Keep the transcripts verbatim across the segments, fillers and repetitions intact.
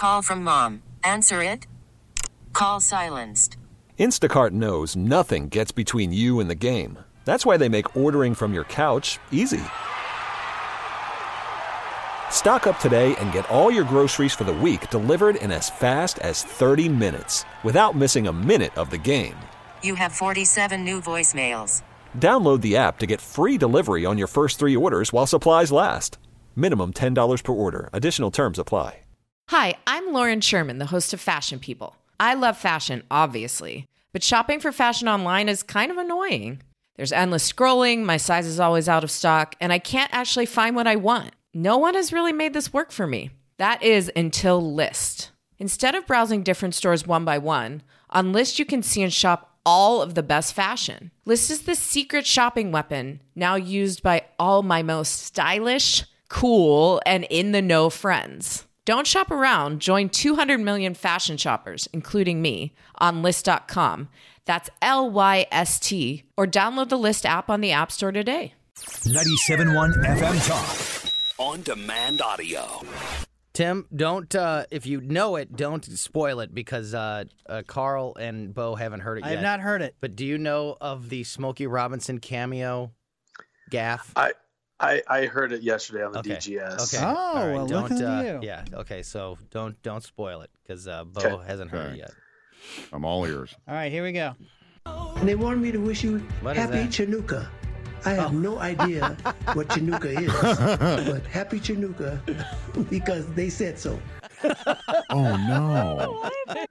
Call from mom. Answer it. Call silenced. Instacart knows nothing gets between you and the game. That's why they make ordering from your couch easy. Stock up today and get all your groceries for the week delivered in as fast as thirty minutes without missing a minute of the game. You have forty-seven new voicemails. Download the app to get free delivery on your first three orders while supplies last. Minimum ten dollars per order. Additional terms apply. Hi, I'm Lauren Sherman, the host of Fashion People. I love fashion, obviously, but shopping for fashion online is kind of annoying. There's endless scrolling, my size is always out of stock, and I can't actually find what I want. No one has really made this work for me. That is until Lyst. Instead of browsing different stores one by one, on Lyst you can see and shop all of the best fashion. Lyst is the secret shopping weapon now used by all my most stylish, cool, and in-the-know friends. Don't shop around. Join two hundred million fashion shoppers, including me, on Lyst dot com. That's L Y S T. Or download the Lyst app on the App Store today. ninety-seven point one F M Talk. On-demand audio. Tim, don't, uh, if you know it, don't spoil it because uh, uh, Carl and Bo haven't heard it I yet. have not heard it. But do you know of the Smokey Robinson cameo gaffe? I, I I heard it yesterday on the Okay. D G S. Oh, Okay. All right. well, don't, look at uh, you. Yeah, okay, so don't don't spoil it because uh, Bo Okay. hasn't heard Okay. it yet. I'm all ears. All right, here we go. And they want me to wish you What is happy that? Chinooka. I have no idea what Chinooka is, but happy Chinooka because they said so. Oh, no.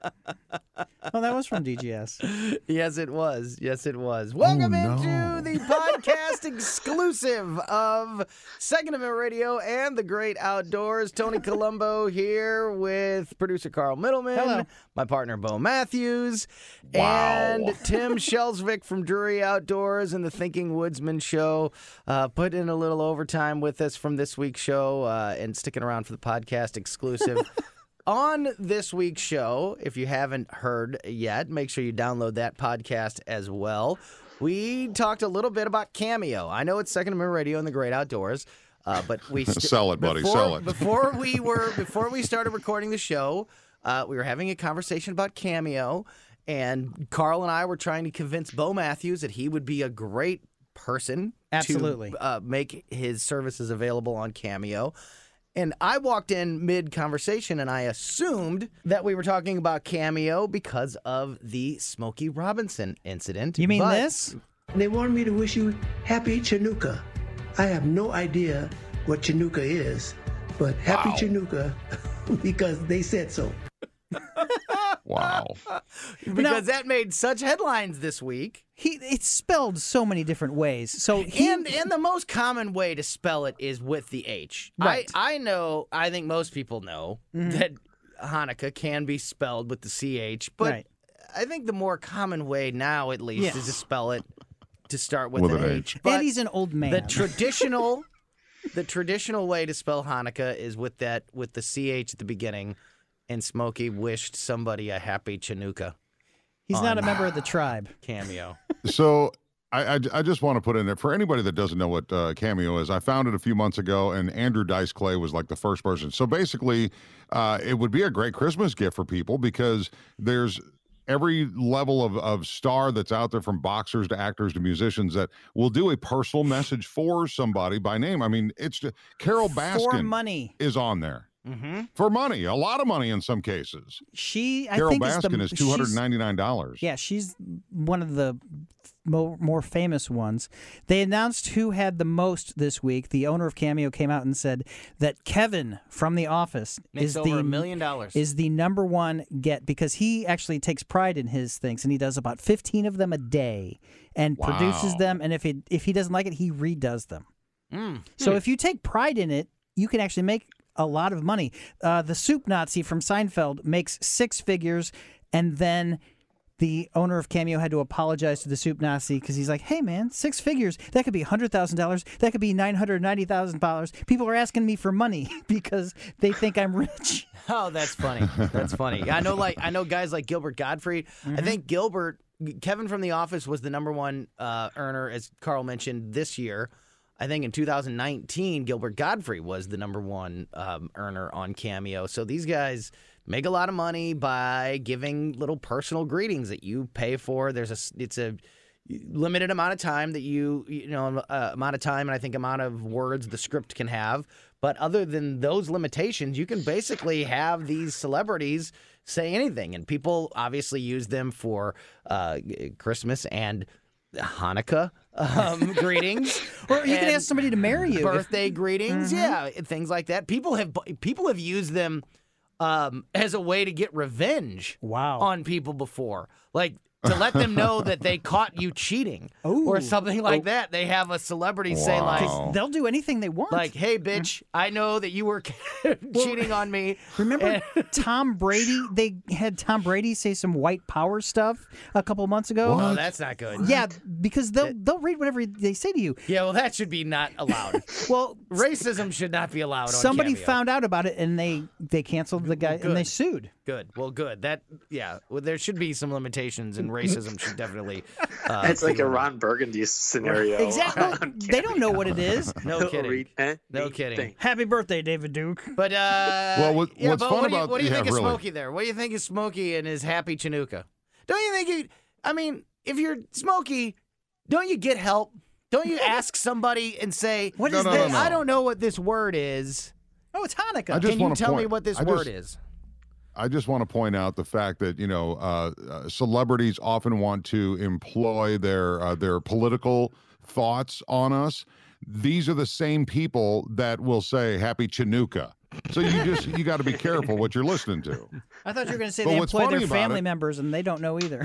Oh, that was from D G S. Yes, it was. Yes, it was. Welcome no. into the podcast exclusive of Second Amendment Radio and the Great Outdoors. Tony Colombo here with producer Carl Middleman, Hello. my partner Bo Matthews, Wow. and Tim Shelsvik from Drury Outdoors and the Thinking Woodsman Show. Uh, put in a little overtime with us from this week's show uh, and sticking around for the podcast exclusive. On this week's show, if you haven't heard yet, make sure you download that podcast as well. We talked a little bit about Cameo. I know it's Second Amendment Radio and the Great Outdoors, uh, but we st- Sell it, buddy, before, sell it. Before we were before we started recording the show, uh, we were having a conversation about Cameo, and Carl and I were trying to convince Bo Matthews that he would be a great person Absolutely. to uh, make his services available on Cameo. And I walked in mid-conversation, and I assumed that we were talking about Cameo because of the Smokey Robinson incident. You mean but- this? And they want me to wish you happy Chinooka. I have no idea what Chinooka is, but happy Wow. Chinooka because they said so. Wow. Because that made such headlines this week. He it's spelled so many different ways. So he, And and the most common way to spell it is with the H. Right. I, I know, I think most people know that Hanukkah can be spelled with the C H, but Right. I think the more common way now, at least, Yes. is to spell it to start with, With an an H. H. But and he's an old man. the traditional, the traditional way to spell Hanukkah is with that with the C H at the beginning. And Smokey wished somebody a happy Chinooka he's not a on- member of the tribe. cameo. So I, I, I just want to put in there, for anybody that doesn't know what uh, Cameo is, I found it a few months ago, and Andrew Dice Clay was like the first person. So basically, uh, it would be a great Christmas gift for people because there's every level of, of star that's out there, from boxers to actors to musicians, that will do a personal message for somebody by name. I mean, it's just, Carol For Baskin money. is on there. Mm-hmm. For money, a lot of money in some cases. She, I Carol think, Baskin is, is the, two hundred she's- ninety-nine dollars. Yeah, she's one of the more, more famous ones. They announced who had the most this week. The owner of Cameo came out and said that Kevin from The Office Makes is over the a million dollars. is the number one get because he actually takes pride in his things and he does about fifteen of them a day and Wow. produces them. And if it if he doesn't like it, he redoes them. Mm. So if you take pride in it, you can actually make a lot of money. Uh, the Soup Nazi from Seinfeld makes six figures, and then the owner of Cameo had to apologize to the Soup Nazi because he's like, hey, man, six figures, that could be one hundred thousand dollars. That could be nine hundred ninety thousand dollars. People are asking me for money because they think I'm rich. Oh, that's funny. That's funny. I know, like I know guys like Gilbert Gottfried. I think Gilbert, Kevin from The Office was the number one uh, earner, as Carl mentioned, this year. I think in two thousand nineteen, Gilbert Godfrey was the number one um, earner on Cameo. So these guys make a lot of money by giving little personal greetings that you pay for. There's a it's a limited amount of time that you you know uh, amount of time and I think amount of words the script can have. But other than those limitations, you can basically have these celebrities say anything, and people obviously use them for uh, Christmas and Hanukkah um, greetings, or you can ask somebody to marry you. Birthday if... greetings, mm-hmm. yeah, things like that. People have people have used them um, as a way to get revenge. Wow. On people before, like to let them know that they caught you cheating Ooh. or something like oh. that. They have a celebrity wow. say like, they'll do anything they want. Like, hey, bitch, I know that you were cheating on me. Remember Tom Brady? They had Tom Brady say some white power stuff a couple months ago. Oh, that's not good. Yeah, because they'll they'll read whatever they say to you. Yeah, well, that should be not allowed. Well, racism should not be allowed. Somebody on Cameo. found out about it and they they canceled the guy Good. and they sued. Good. Well, good. That yeah. Well, there should be some limitations, and racism should definitely. Uh, it's like a Ron Burgundy scenario. Exactly. They don't know what it is. No kidding. No kidding. Happy birthday, David Duke. But uh, well, what, yeah, what's but fun what do you, about what do you yeah, think of really. Smokey there? What do you think of Smokey and his happy Chinooka? Don't you think you? I mean, if you're Smokey, don't you get help? Don't you ask somebody and say, "What no, is no, this? No, no. I don't know what this word is." Oh, it's Hanukkah. I just Can you wanna tell point, me what this I word just, is? I just want to point out the fact that you know uh, uh, celebrities often want to employ their uh, their political thoughts on us. These are the same people that will say "Happy Chinooka." So you just you got to be careful what you're listening to. I thought you were going to say but they what's employ funny their about family it, members and they don't know either.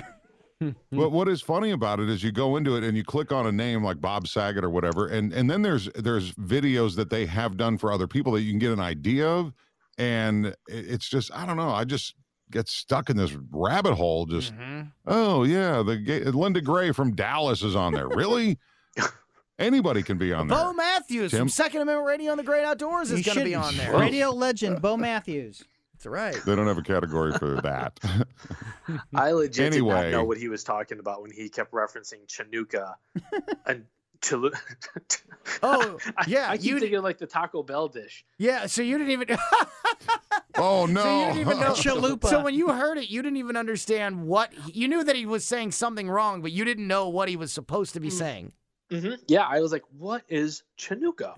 But what is funny about it is you go into it and you click on a name like Bob Saget or whatever, and and then there's there's videos that they have done for other people that you can get an idea of, and it's just I don't know. I just get stuck in this rabbit hole. Just Mm-hmm. oh yeah, the gay, Linda Gray from Dallas is on there. Really? Anybody can be on there. Bo Matthews Tim? from Second Amendment Radio on the Great Outdoors is You going to should- be on there. Radio legend Bo Matthews. That's right. They don't have a category for that. I legit did Anyway. not know what he was talking about when he kept referencing Chinooka and Chilu- Oh, yeah, I keep you- thinking like the Taco Bell dish. Yeah, so you didn't even. Oh no! So you didn't even know. Chalupa. So when you heard it, you didn't even understand what you knew that he was saying something wrong, but you didn't know what he was supposed to be saying. Mm-hmm. Yeah, I was like, "What is Chinooka?"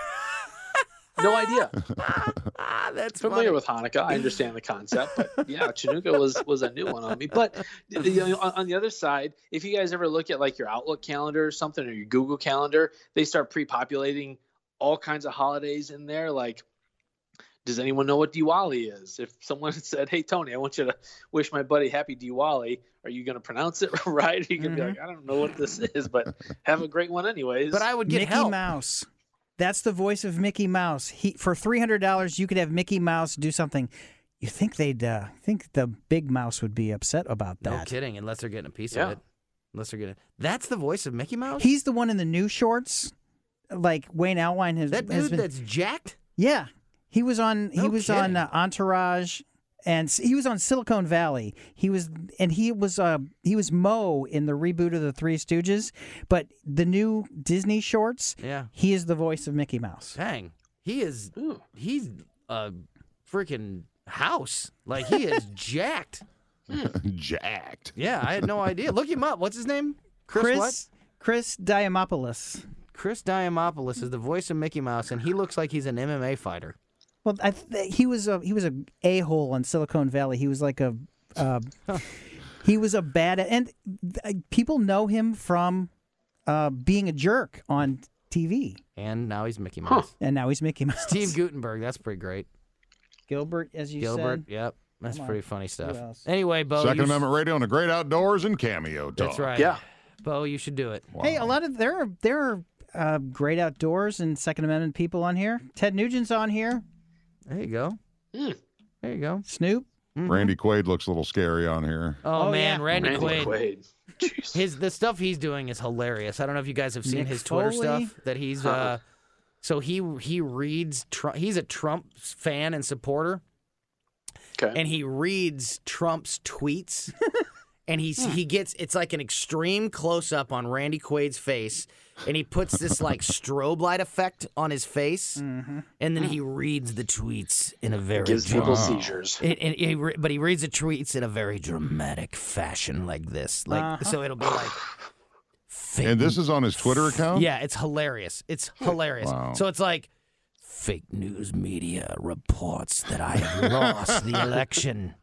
No idea. Ah, that's Familiar funny. with Hanukkah, I understand the concept, but yeah, Chinooka was was a new one on me. But you know, on, on the other side, if you guys ever look at like your Outlook calendar or something, or your Google calendar, they start pre-populating all kinds of holidays in there. Like, does anyone know what Diwali is? If someone said, "Hey Tony, I want you to wish my buddy Happy Diwali," are you going to pronounce it right? Or are you going to Mm-hmm. be like, "I don't know what this is, but have a great one anyways." But I would get Mickey help. Mouse. That's the voice of Mickey Mouse. He for three hundred dollars, you could have Mickey Mouse do something. You think they'd uh, think the big mouse would be upset about that? No kidding, unless they're getting a piece Yeah. of it. Unless they're getting. That's the voice of Mickey Mouse. He's the one in the new shorts. Like Wayne Alwine has. that has dude been, that's jacked. Yeah, he was on. he No was kidding. on uh, Entourage, and s- he was on Silicon Valley. He was, and he was. Uh, he was Mo in the reboot of the Three Stooges, but the new Disney shorts. Yeah. He is the voice of Mickey Mouse. Dang, he is. Ooh. He's a freaking house. Like he is jacked. Jacked. Yeah, I had no idea. Look him up. What's his name? Chris, Chris what? Chris Diamopoulos. Chris Diamopoulos is the voice of Mickey Mouse, and he looks like he's an M M A fighter. Well, I th- he was a he was a a hole on Silicon Valley. He was like a uh, he was a bad and uh, people know him from uh, being a jerk on T V. And now he's Mickey Mouse. And now he's Mickey Mouse. Steve Gutenberg, that's pretty great. Gilbert, as you Gilbert, said. yep. That's Come on. pretty funny stuff. else? Anyway, Bo. Second you sh- Amendment Radio on the Great Outdoors and Cameo Talk. That's right. Yeah. Bo, you should do it. Hey, a lot of there are there are uh, great outdoors and Second Amendment people on here. Ted Nugent's on here. There you go. Mm. There you go. Snoop. Randy Quaid looks a little scary on here. Oh, Oh, man, yeah. Randy, Randy Quaid. Quaid. Jeez. His the stuff he's doing is hilarious. I don't know if you guys have seen Nick his Twitter Foley? stuff that he's uh so he he reads Trump, he's a Trump fan and supporter. Okay. And he reads Trump's tweets and he's he gets it's like an extreme close up on Randy Quaid's face, and he puts this like strobe light effect on his face, Mm-hmm. and then he reads the tweets in a very Gives dra- people seizures. It, it, it re- but he reads the tweets in a very dramatic fashion, like this, like Uh-huh. so it'll be like. Fake And this is on his Twitter account? Yeah, it's hilarious. It's hilarious. Wow. So it's like fake news media reports that I have lost the election.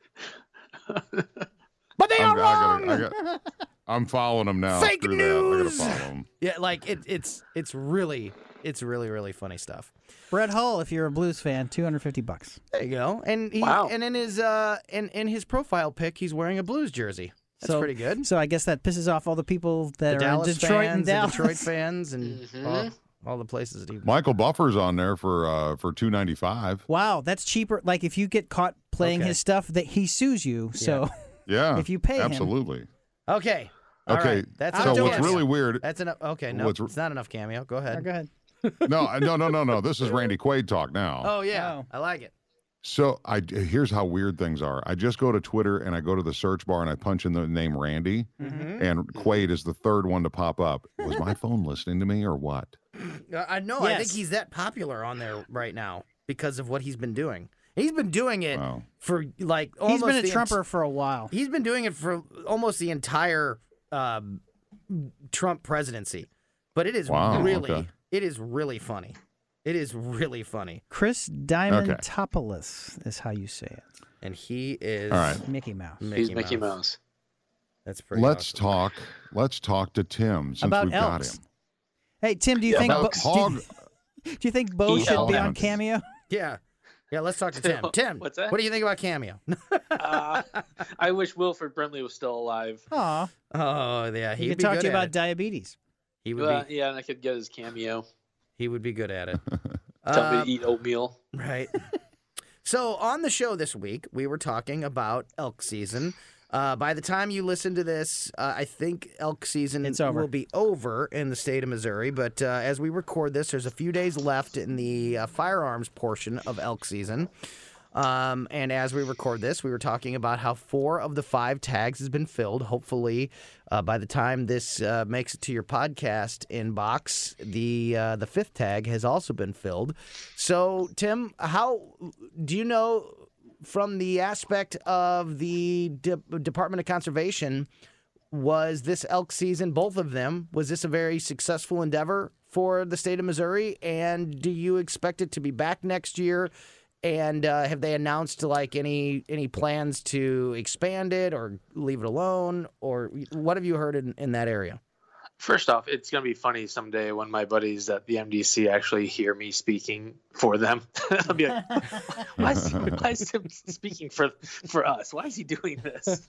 But they I'm, are I wrong. gotta, I got, I'm following him now. Fake Screw news. That. I gotta follow him. Yeah, like it, it's it's really it's really really funny stuff. Brett Hull, if you're a Blues fan, two hundred fifty bucks. There you go. And he Wow. and in his uh in in his profile pic, he's wearing a Blues jersey. That's so, pretty good. So I guess that pisses off all the people that The are Dallas in Detroit fans, and Dallas. the Detroit fans, and Mhm. all, all the places that he. Michael Buffer's on there for uh, for two ninety five. Wow, that's cheaper. Like if you get caught playing Okay. his stuff, that he sues you. So Yeah, If you pay him. absolutely. Okay. All Okay, right. That's so enough what's cameo. really weird? That's enough. Okay, no, What's- it's not enough cameo. Go ahead. go ahead. No, I- no, no, no, no. This is Randy Quaid talk now. Oh yeah, Oh. I like it. So I here's how weird things are. I just go to Twitter and I go to the search bar and I punch in the name Randy, Mm-hmm. and Quaid is the third one to pop up. Was my phone listening to me or what? Uh, I know. I think Yes. he's that popular on there right now because of what he's been doing. He's been doing it Wow. for like He's almost been a the Trumper ent- for a while. he's been doing it for almost the entire um, Trump presidency. But it is Wow, really, okay. it is really funny. It is really funny, Chris Diamantopoulos is how you say it. and he is All right. Mickey Mouse. Mickey He's Mickey Mouse. Mouse. That's pretty. Let's awesome. talk. Let's talk to Tim since About we've elks. got him. Hey Tim, do you Yeah, think About Bo, hog. do, you, do you think Bo He should be on elks. Cameo? Yeah, yeah. Let's talk to Tim. Tim, What's that? What do you think about Cameo? Uh, I wish Wilford Brimley was still alive. Aw, Oh yeah, he he'd could be talk good to you at about it. diabetes. He would Uh, be. yeah, and I could get his cameo. He would be good at it. Tell me Um, to eat oatmeal. Right. So on the show this week, we were talking about elk season. Uh, by the time you listen to this, uh, I think elk season It's over. will be over in the state of Missouri. But uh, as we record this, there's a few days left in the uh, firearms portion of elk season. Um, and as we record this, we were talking about how four of the five tags has been filled. Hopefully, uh, by the time this uh, makes it to your podcast inbox, the uh, the fifth tag has also been filled. So, Tim, how do you know from the aspect of the De- Department of Conservation? Was this elk season, both of them, was this a very successful endeavor for the state of Missouri? And do you expect it to be back next year? And uh, have they announced like any any plans to expand it or leave it alone? Or what have you heard in, in that area? First off, it's going to be funny someday when my buddies at the M D C actually hear me speaking for them. I'll be like, why is, he, why is him speaking for for us? Why is he doing this?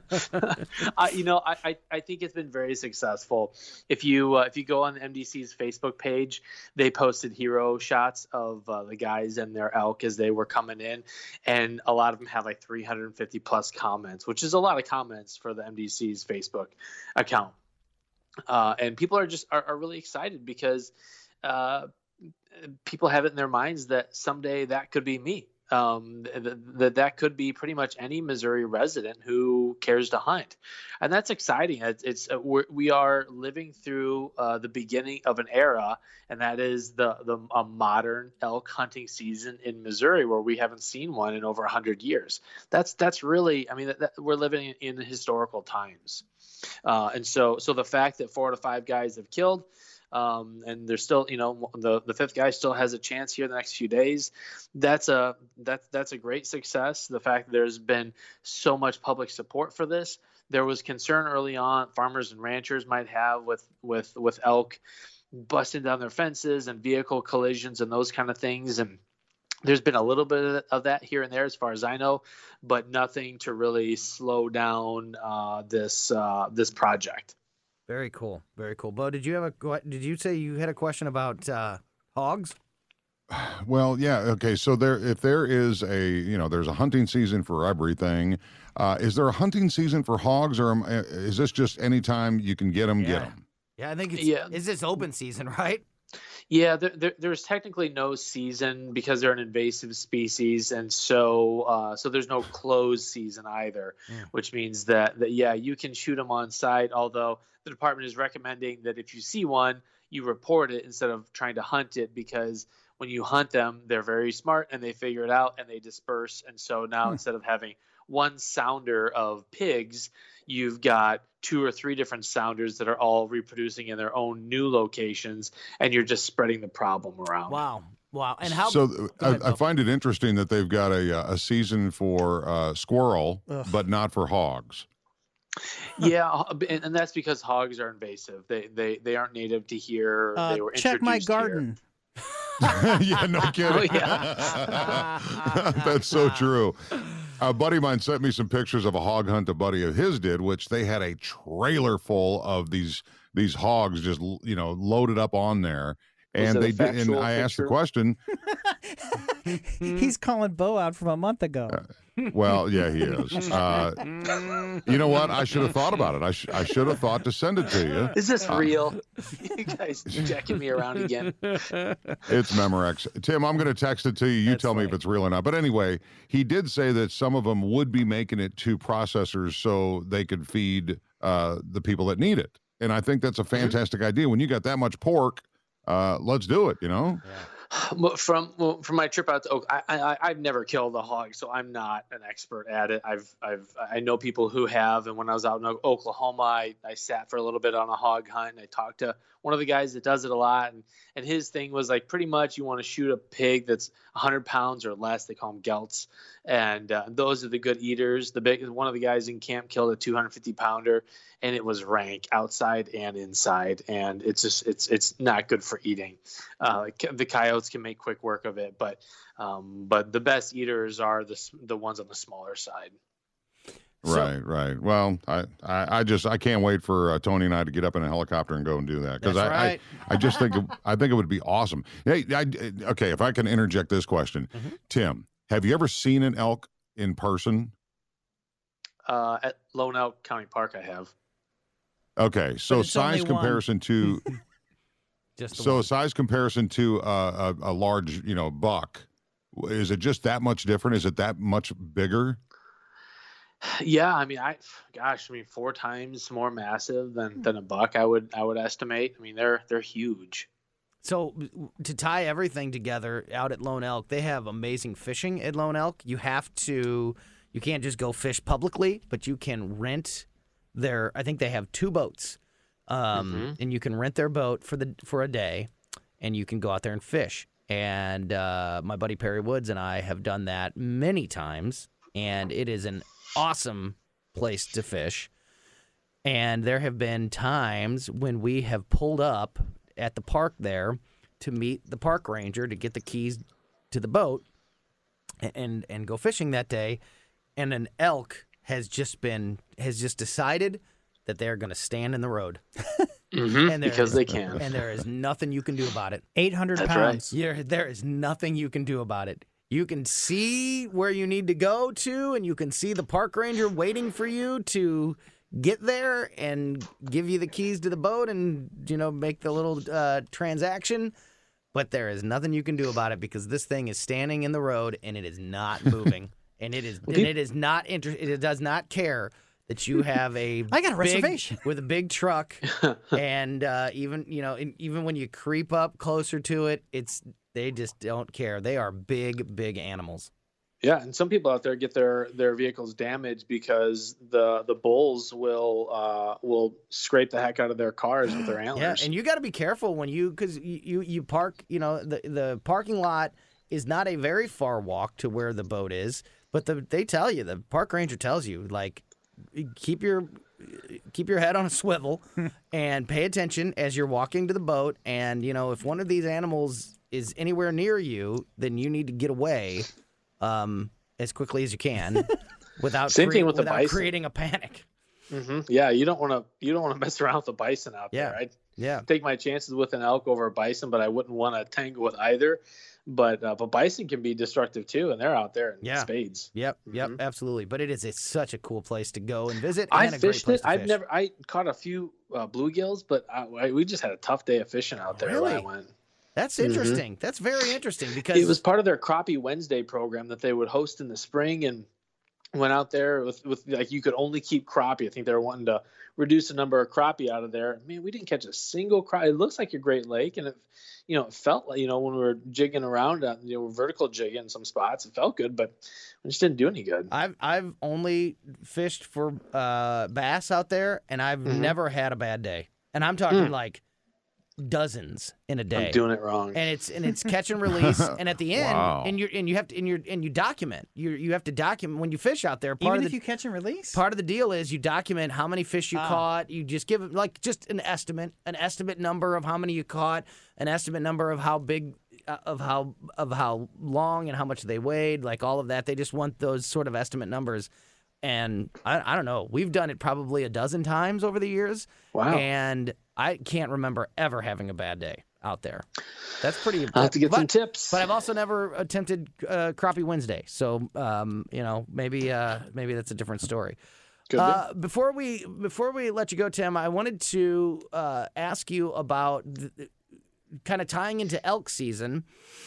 I, you know, I, I, I think it's been very successful. If you uh, if you go on the M D C's Facebook page, they posted hero shots of uh, the guys and their elk as they were coming in, and a lot of them have like three hundred fifty plus comments, which is a lot of comments for the M D C's Facebook account. Uh, and people are just are, are really excited because uh, people have it in their minds that someday that could be me. Um, that th- that could be pretty much any Missouri resident who cares to hunt, and that's exciting. It's, it's uh, we're, we are living through uh, the beginning of an era, and that is the the a modern elk hunting season in Missouri, where we haven't seen one in over a hundred years. That's that's really, I mean, that, that, we're living in, in historical times. Uh, and so, so the fact that four to five guys have killed, um, and there's still, you know, the the fifth guy still has a chance here in the next few days. That's a that's that's a great success. The fact that there's been so much public support for this. There was concern early on farmers and ranchers might have with with with elk busting down their fences and vehicle collisions and those kind of things, and there's been a little bit of that here and there, as far as I know, but nothing to really slow down uh, this uh, this project. Very cool, very cool. Bo, did you have a did you say you had a question about uh, hogs? Well, yeah, okay. So there, if there is a, you know, there's a hunting season for everything. Uh, is there a hunting season for hogs, or am, is this just anytime you can get them, Yeah. get them? Yeah, I think it's Yeah. is this open season, right? Yeah, there, there, there's technically no season because they're an invasive species, and so uh, so there's no closed season either, Mm. which means that, that yeah, you can shoot them on site. Although the department is recommending that if you see one, you report it instead of trying to hunt it, because when you hunt them, they're very smart and they figure it out and they disperse. And so now Hmm. instead of having one sounder of pigs, you've got two or three different sounders that are all reproducing in their own new locations, and you're just spreading the problem around. Wow. Wow. And how? So Go I, ahead, I Bill. find it interesting that they've got a uh, a season for uh, squirrel, Ugh. but not for hogs. Yeah, uh, and, and that's because hogs are invasive. They they they aren't native to here. Uh, they were check my introduced here. garden. Yeah, no kidding. Oh, That's so true. A buddy of mine sent me some pictures of a hog hunt a buddy of his did, which they had a trailer full of these these hogs just you know loaded up on there, Was and it a they did. And factual I asked the picture? question. He's calling Bo out from a month ago. Well, yeah, he is. Uh, you know what? I should have thought about it. I, sh- I should have thought to send it to you. Is this Uh, real? You guys jacking me around again? It's Memorex. Tim, I'm going to text it to you. You That's tell me if funny. it's real or not. But anyway, he did say that some of them would be making it to processors so they could feed uh, the people that need it. And I think that's a fantastic idea. When you got that much pork, uh, let's do it, you know? Well, From well, from my trip out to Oak, I, I I've never killed a hog, so I'm not an expert at it. I've I've I know people who have, and when I was out in O- Oklahoma, I, I sat for a little bit on a hog hunt, and I talked to one of the guys that does it a lot, and and his thing was like pretty much you want to shoot a pig that's one hundred pounds or less. They call them gelts, and uh, those are the good eaters. The big one of the guys in camp killed a two hundred fifty pounder, and it was rank outside and inside, and it's just it's it's not good for eating. Uh, the coyotes can make quick work of it, but um, but the best eaters are the s- the ones on the smaller side. So- Right, right. Well, I, I, I just I can't wait for uh, Tony and I to get up in a helicopter and go and do that because That's I, right. I I just think it, I think it would be awesome. Hey, I, okay, if I can interject this question, Mhm. Tim, have you ever seen an elk in person? Uh, at Lone Elk County Park, I have. Okay, so it's only size one. comparison to Just the so one. a size comparison to uh, a, a large you know buck, is it just that much different? Is it that much bigger? Yeah, I mean, I, gosh, I mean, four times more massive than, than a buck. I would I would estimate. I mean, they're they're huge. So to tie everything together out at Lone Elk, they have amazing fishing at Lone Elk. You have to, you can't just go fish publicly, but you can rent their. I think they have two boats, um, Mhm. and you can rent their boat for the for a day, and you can go out there and fish. And uh, my buddy Perry Woods and I have done that many times, and it is an awesome place to fish. And there have been times when we have pulled up at the park there to meet the park ranger to get the keys to the boat and and, and go fishing that day, and an elk has just been has just decided that they're going to stand in the road. Mm-hmm, And there because is- they can. And there is nothing you can do about it. eight hundred That's pounds. There, there is nothing you can do about it. You can see where you need to go to, and you can see the park ranger waiting for you to get there and give you the keys to the boat and, you know, make the little uh, transaction. But there is nothing you can do about it because this thing is standing in the road and it is not moving. and it is and it is not inter- it does not care that you have a I got a big- reservation. with a big truck, and uh, even you know, and even when you creep up closer to it, it's they just don't care. They are big, big animals. Yeah, and some people out there get their their vehicles damaged because the the bulls will uh, will scrape the heck out of their cars with their Yeah, antlers. and you got to be careful when you because you, you you park. You know, the the parking lot is not a very far walk to where the boat is, but the they tell you the park ranger tells you like keep your keep your head on a swivel and pay attention as you're walking to the boat. And you know, if one of these animals is anywhere near you, then you need to get away um, as quickly as you can without Same thing with the without bison. creating a panic. hmm Yeah, you don't want to you don't want to mess around with the bison out Yeah. there. I'd Yeah. take my chances with an elk over a bison, but I wouldn't want to tangle with either. But uh, but bison can be destructive too, and they're out there in Yeah. spades. Yep, yep, Mhm. absolutely. But it is a, such a cool place to go and visit. I and a great fished place it. to I've fish. never. I caught a few uh, bluegills, but I, I, we just had a tough day of fishing out there when I Really? went. That's interesting. Mm-hmm. That's very interesting because it was part of their Crappie Wednesday program that they would host in the spring, and went out there with, with like you could only keep crappie. I think they were wanting to reduce the number of crappie out of there. Man, we didn't catch a single crappie. It looks like a Great Lake, and it, you know, it felt like, you know, when we were jigging around, uh, you know, vertical jigging in some spots, it felt good, but it just didn't do any good. I've I've only fished for uh, bass out there, and I've mm-hmm. never had a bad day. And I'm talking mm. like dozens in a day. I'm doing it wrong. And it's and it's catch and release, and at the end, wow. and you and you have to and you and you document. You you have to document when you fish out there. Part Even of if the, you catch and release. Part of the deal is you document how many fish you Ah. caught. You just give like just an estimate, an estimate number of how many you caught, an estimate number of how big, uh, of how of how long and how much they weighed, like all of that. They just want those sort of estimate numbers. And I, I don't know. We've done it probably a dozen times over the years. Wow. And I can't remember ever having a bad day out there. That's pretty. I'll have to get but, some tips. But I've also never attempted uh, Crappie Wednesday. So, um, you know, maybe uh, maybe that's a different story. Could Uh, be. before we before we let you go, Tim, I wanted to uh, ask you about the, kind of tying into elk season.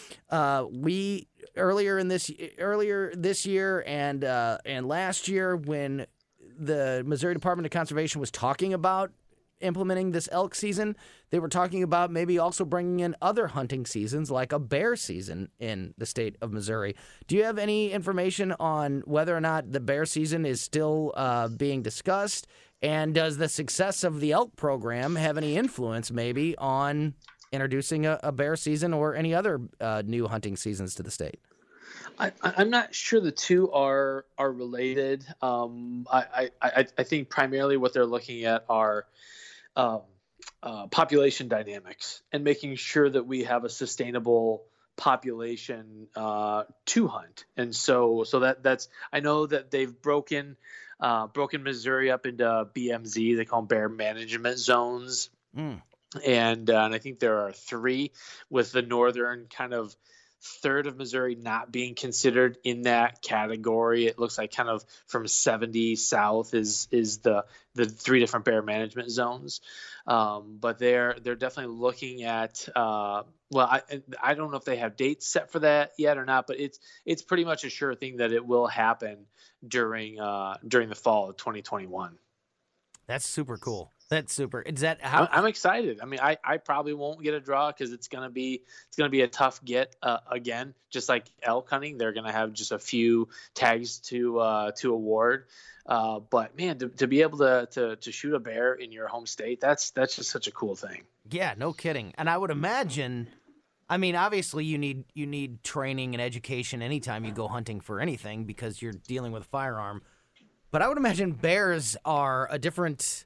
Uh, we earlier in this earlier this year and uh, and last year, when the Missouri Department of Conservation was talking about implementing this elk season, they were talking about maybe also bringing in other hunting seasons like a bear season in the state of Missouri. Do you have any information on whether or not the bear season is still uh, being discussed? And does the success of the elk program have any influence maybe on introducing a, a bear season or any other uh, new hunting seasons to the state? I, I'm not sure the two are are related. Um, I, I, I think primarily what they're looking at are um, uh, population dynamics and making sure that we have a sustainable population uh, to hunt. And so so that that's I know that they've broken uh, broken Missouri up into B M Z. They call them bear management zones. Mm. And, uh, and I think there are three, with the northern kind of third of Missouri not being considered in that category. It looks like kind of from seventy south is is the the three different bear management zones. Um, but they're they're definitely looking at uh, well, I I don't know if they have dates set for that yet or not, but it's it's pretty much a sure thing that it will happen during uh, during the fall of twenty twenty-one. That's super cool. That's super. Is that how I'm, I'm excited. I mean, I, I probably won't get a draw because it's gonna be it's gonna be a tough get uh, again. Just like elk hunting, they're gonna have just a few tags to uh, to award. Uh, but man, to, to be able to, to to shoot a bear in your home state, that's that's just such a cool thing. Yeah, no kidding. And I would imagine, I mean, obviously you need you need training and education anytime you go hunting for anything because you're dealing with a firearm. But I would imagine bears are a different.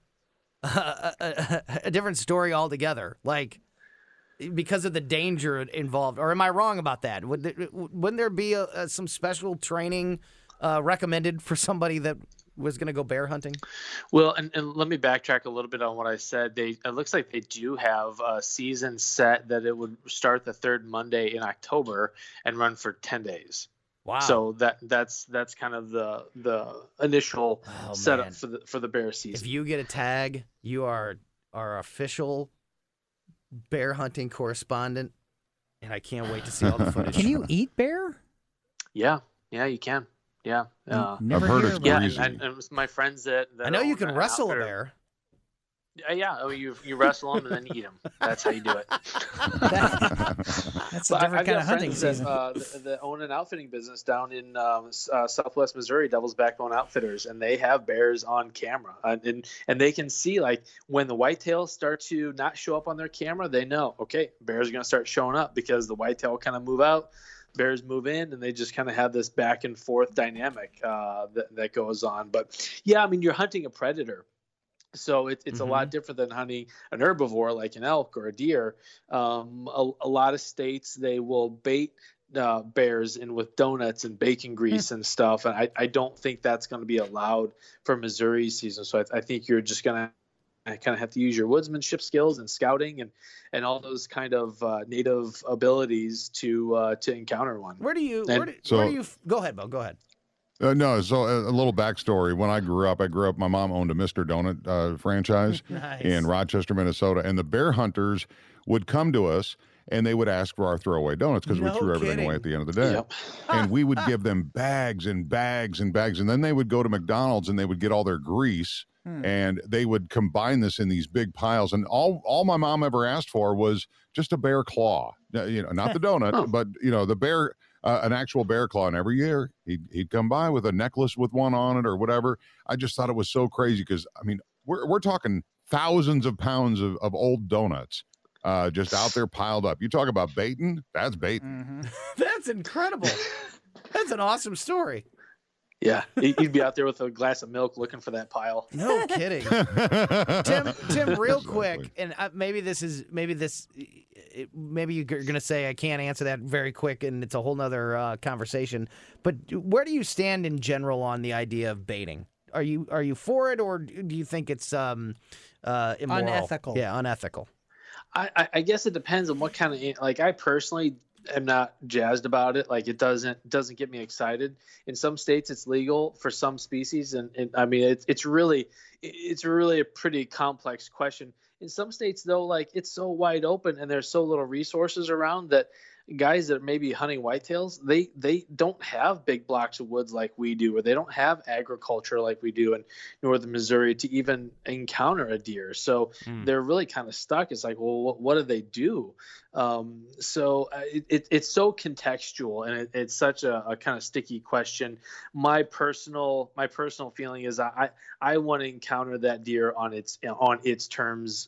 Uh, a, a, a different story altogether, like because of the danger involved. Or am I wrong about that? Would there, wouldn't there be a, a, some special training uh, recommended for somebody that was going to go bear hunting? Well, and, and let me backtrack a little bit on what I said. They it looks like they do have a season set that it would start the third Monday in October and run for ten days. Wow. So that that's that's kind of the the initial oh, setup man. for the for the bear season. If you get a tag, you are our official bear hunting correspondent, and I can't wait to see all the footage. Can you eat bear? Yeah, yeah, you can. Yeah, uh, Never I've heard hear it's about yeah, it. greasy. and, and my friends that, that I know you own can an wrestle a outfitter- bear. Yeah, yeah. Oh, you you wrestle them and then eat them. That's how you do it. That's a But I- different I've kind got of hunting friends that, season. uh, that, that own an outfitting business down in um, s- uh, Southwest Missouri, Devil's Backbone Outfitters, and they have bears on camera, uh, and and they can see like when the whitetails start to not show up on their camera, they know okay, bears are going to start showing up because the whitetail kind of move out, bears move in, and they just kind of have this back and forth dynamic uh, that that goes on. But yeah, I mean, you're hunting a predator. So it, it's Mhm. a lot different than hunting an herbivore like an elk or a deer. Um, a, a lot of states, they will bait uh, bears in with donuts and bacon grease and stuff. And I, I don't think that's going to be allowed for Missouri season. So I, I think you're just going to kind of have to use your woodsmanship skills and scouting and, and all those kind of uh, native abilities to uh, to encounter one. Where do you? And Where do, so- where do you? Go ahead, Bo. Go ahead. Uh, no, so a, a little backstory. When I grew up, I grew up, my mom owned a Mister Donut uh, franchise Nice. in Rochester, Minnesota, and the bear hunters would come to us and they would ask for our throwaway donuts because No we threw everything kidding. away at the end of the day. Yep. And we would give them bags and bags and bags. And then they would go to McDonald's and they would get all their grease Hmm. and they would combine this in these big piles. And all, all my mom ever asked for was just a bear claw, Uh, you know, not the donut, Oh. but, you know, the bear, uh, an actual bear claw. And every year he'd, he'd come by with a necklace with one on it or whatever. I just thought it was so crazy because, I mean, we're, we're talking thousands of pounds of, of old donuts uh, just out there piled up. You talk about baiting, that's baiting. Mhm. That's incredible. That's an awesome story. Yeah, he- he'd be out there with a glass of milk looking for that pile. No kidding. Tim, Tim, real Exactly. quick, and uh, maybe this is maybe this, it, maybe you're going to say I can't answer that very quick, and it's a whole nother uh, conversation. But where do you stand in general on the idea of baiting? Are you are you for it, or do you think it's um, uh, immoral? Unethical. Yeah, unethical. I, I, I guess it depends on what kind of like. I personally am not jazzed about it. Like it doesn't doesn't get me excited. In some states, it's legal for some species, and, and I mean it's it's really it's really a pretty complex question. In some states, though, like it's so wide open and there's so little resources around that guys that may be hunting whitetails, they they don't have big blocks of woods like we do, or they don't have agriculture like we do in northern Missouri to even encounter a deer. So Mm. they're really kind of stuck. It's like, well, what, what do they do? Um, so uh, it, it, it's so contextual, and it, it's such a, a kind of sticky question. My personal my personal feeling is I I want to encounter that deer on its on its terms,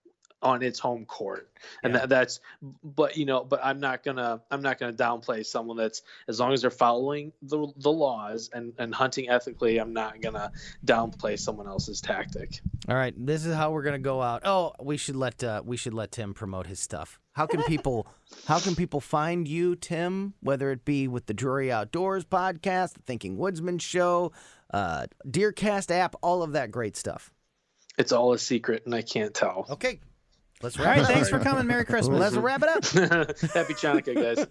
on its home court, and Yeah. that, that's but you know but I'm not gonna I'm not gonna downplay someone that's, as long as they're following the the laws and and hunting ethically, I'm not gonna downplay someone else's tactic. All right, this is how we're gonna go out. Oh, we should let uh, we should let Tim promote his stuff. How can people how can people find you, Tim? Whether it be with the Drury Outdoors podcast, the Thinking Woodsman show, uh, Deercast app, all of that great stuff. It's all a secret, and I can't tell. Okay, let's All wrap right, it up. thanks for coming. Merry Christmas. Let's wrap it up. Happy Chanukah, guys.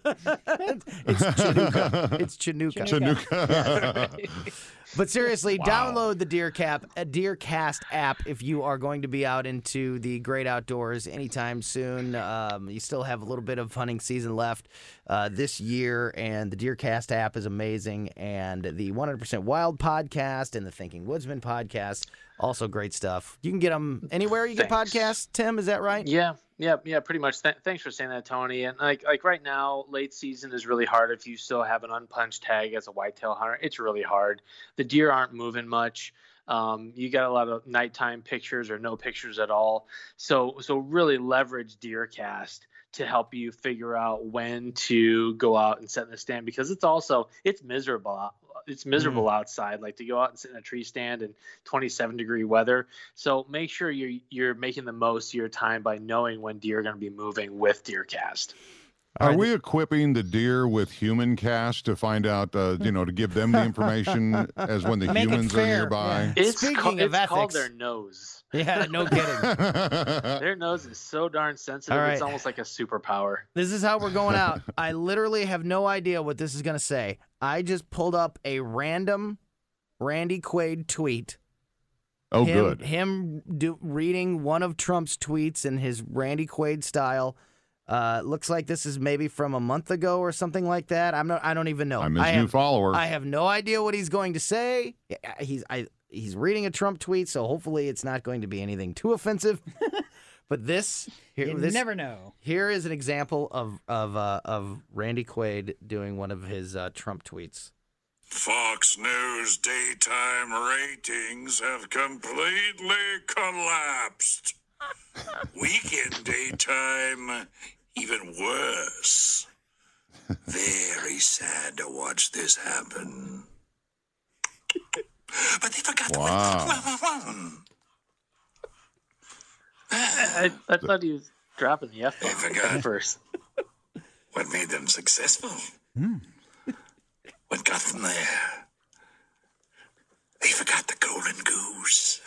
It's Chinooka. It's Chinooka. Chinooka. But seriously, download the Deercap, uh, Deercast app if you are going to be out into the great outdoors anytime soon. Um, you still have a little bit of hunting season left uh, this year, and the Deercast app is amazing. And the one hundred percent Wild podcast and the Thinking Woodsman podcast, also great stuff. You can get them anywhere you get Thanks. podcasts, Tim, is that right? Yeah, yeah, yeah, pretty much. Th- thanks for saying that, Tony. And like, like right now, late season is really hard if you still have an unpunched tag as a whitetail hunter. It's really hard. The deer aren't moving much. Um, you got a lot of nighttime pictures or no pictures at all. So, so really leverage Deercast to help you figure out when to go out and set in the stand, because it's also it's miserable. out- It's miserable Mm. outside, like to go out and sit in a tree stand in twenty-seven degree weather. So make sure you're you're making the most of your time by knowing when deer are going to be moving with Deercast. Are we equipping the deer with human cast to find out, uh, you know, to give them the information as when the Make it humans are fair, nearby? yeah. It's, Speaking ca- of it's called ethics- their nose. Yeah, no kidding. Their nose is so darn sensitive. All right. It's almost like a superpower. This is how we're going out. I literally have no idea what this is going to say. I just pulled up a random Randy Quaid tweet. Oh, him, good. Him do, reading one of Trump's tweets in his Randy Quaid style. Uh, looks like this is maybe from a month ago or something like that. I'm not. I don't even know. I'm his I new have, follower. I have no idea what he's going to say. He's I he's reading a Trump tweet, so hopefully it's not going to be anything too offensive. But this here, You this, never know. here is an example of of uh, of Randy Quaid doing one of his uh, Trump tweets. Fox News daytime ratings have completely collapsed. Weekend daytime, even worse. Very sad to watch this happen. But they forgot to Wow. I, I thought he was dropping the F I bomb forgot. at first. what made them successful. What got them there? They forgot the golden goose.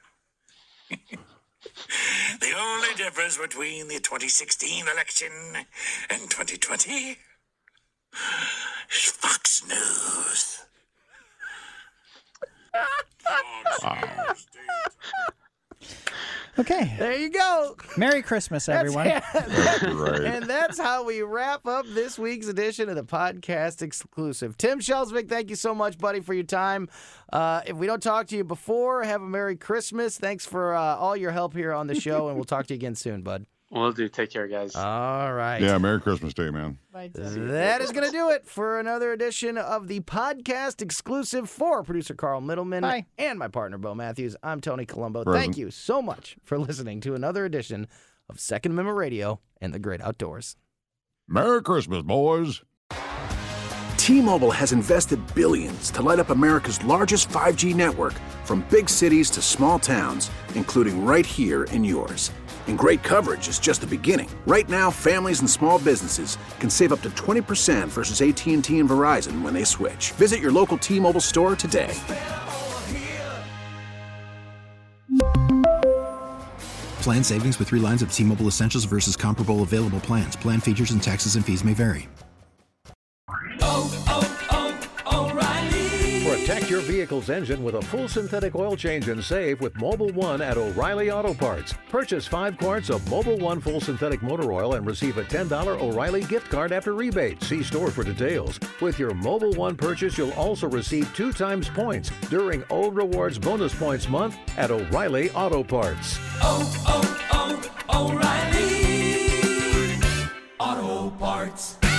The only difference between the twenty sixteen election and twenty twenty is Fox News. Fox News. Okay. There you go. Merry Christmas, everyone. That's, Right. And that's how we wrap up this week's edition of the podcast exclusive. Tim Shelsvik, thank you so much, buddy, for your time. Uh, if we don't talk to you before, have a Merry Christmas. Thanks for uh, all your help here on the show, and we'll talk to you again soon, bud. Will do. Take care, guys. All right. Yeah, Merry Christmas Day, man. That is going to do it for another edition of the podcast exclusive for producer Carl Middleman Bye. and my partner, Bo Matthews. I'm Tony Colombo. Present. Thank you so much for listening to another edition of Second Amendment Radio and the Great Outdoors. Merry Christmas, boys. T-Mobile has invested billions to light up America's largest five G network, from big cities to small towns, including right here in yours. And great coverage is just the beginning. Right now, families and small businesses can save up to twenty percent versus A T and T and Verizon when they switch. Visit your local T-Mobile store today. Plan savings with three lines of T-Mobile Essentials versus comparable available plans. Plan features and taxes and fees may vary. Protect your vehicle's engine with a full synthetic oil change and save with Mobil one at O'Reilly Auto Parts. Purchase five quarts of Mobil one full synthetic motor oil and receive a ten dollars O'Reilly gift card after rebate. See store for details. With your Mobil one purchase, you'll also receive two times points during O Rewards Bonus Points Month at O'Reilly Auto Parts. Oh, oh, oh, O'Reilly Auto Parts.